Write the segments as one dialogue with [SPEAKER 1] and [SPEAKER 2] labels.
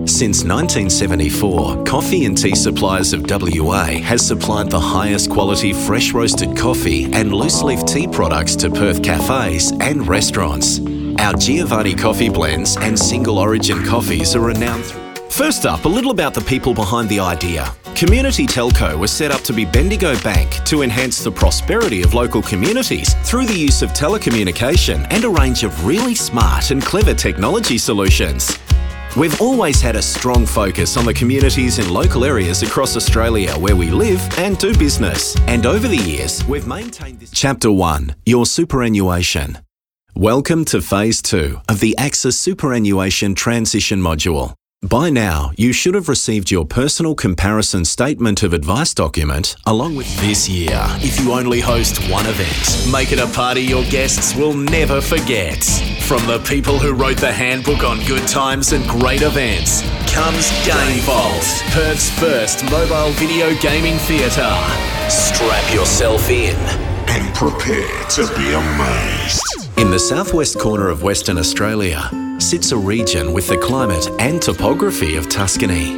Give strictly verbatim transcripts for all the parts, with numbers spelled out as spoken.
[SPEAKER 1] Since nineteen seventy-four, Coffee and Tea Suppliers of W A has supplied the highest quality fresh roasted coffee and loose leaf tea products to Perth cafes and restaurants. Our Giovanni coffee blends and single origin coffees are renowned. First up, a little about the people behind the idea. Community Telco was set up to be Bendigo Bank to enhance the prosperity of local communities through the use of telecommunication and a range of really smart and clever technology solutions. We've always had a strong focus on the communities in local areas across Australia where we live and do business. And over the years, we've maintained this. Chapter one, Your Superannuation. Welcome to Phase two of the Axis Superannuation Transition Module. By now, you should have received your personal comparison statement of advice document along with this year. If you only host one event, make it a party your guests will never forget. From the people who wrote the handbook on good times and great events, comes Game Vault, Perth's first mobile video gaming theatre. Strap yourself in
[SPEAKER 2] and prepare to be amazed.
[SPEAKER 1] In the southwest corner of Western Australia sits a region with the climate and topography of Tuscany.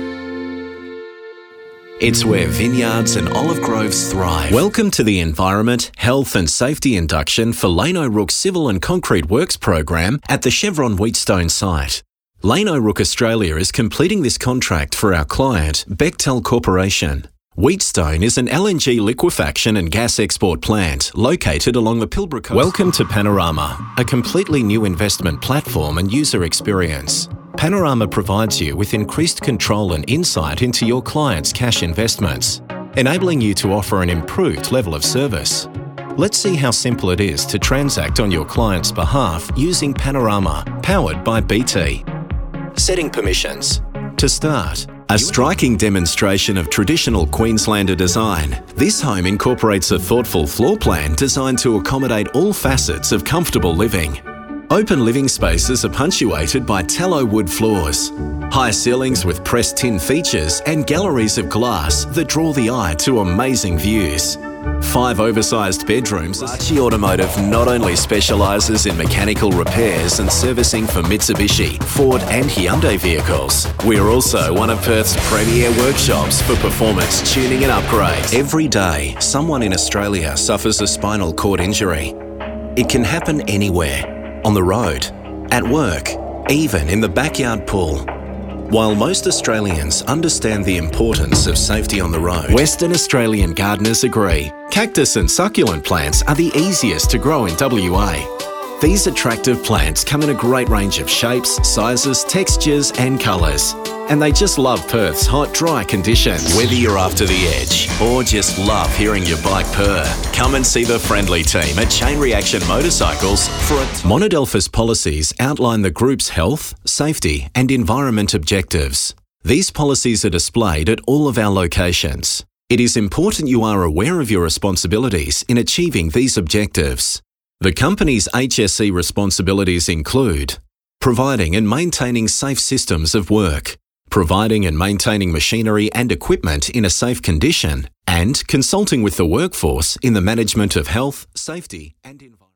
[SPEAKER 1] It's where vineyards and olive groves thrive. Welcome to the Environment, Health and Safety Induction for Lane O'Rourke Civil and Concrete Works program at the Chevron Wheatstone site. Lane O'Rourke Australia is completing this contract for our client, Bechtel Corporation. Wheatstone is an L N G liquefaction and gas export plant located along the Pilbara coast. Welcome to Panorama, a completely new investment platform and user experience. Panorama provides you with increased control and insight into your client's cash investments, enabling you to offer an improved level of service. Let's see how simple it is to transact on your client's behalf using Panorama, powered by B T. Setting permissions. To start, a striking demonstration of traditional Queenslander design, this home incorporates a thoughtful floor plan designed to accommodate all facets of comfortable living. Open living spaces are punctuated by tallow wood floors, high ceilings with pressed tin features and galleries of glass that draw the eye to amazing views. Five oversized bedrooms. Archie Automotive not only specialises in mechanical repairs and servicing for Mitsubishi, Ford and Hyundai vehicles, we're also one of Perth's premier workshops for performance tuning and upgrades. Every day, someone in Australia suffers a spinal cord injury. It can happen anywhere, on the road, at work, even in the backyard pool. While most Australians understand the importance of safety on the road, Western Australian gardeners agree cactus and succulent plants are the easiest to grow in W A. These attractive plants come in a great range of shapes, sizes, textures and colours. And they just love Perth's hot, dry conditions. Whether you're after the edge or just love hearing your bike purr, come and see the friendly team at Chain Reaction Motorcycles for a... Monadelphous policies outline the group's health, safety and environment objectives. These policies are displayed at all of our locations. It is important you are aware of your responsibilities in achieving these objectives. The company's H S E responsibilities include providing and maintaining safe systems of work, providing and maintaining machinery and equipment in a safe condition, and consulting with the workforce in the management of health, safety and environment.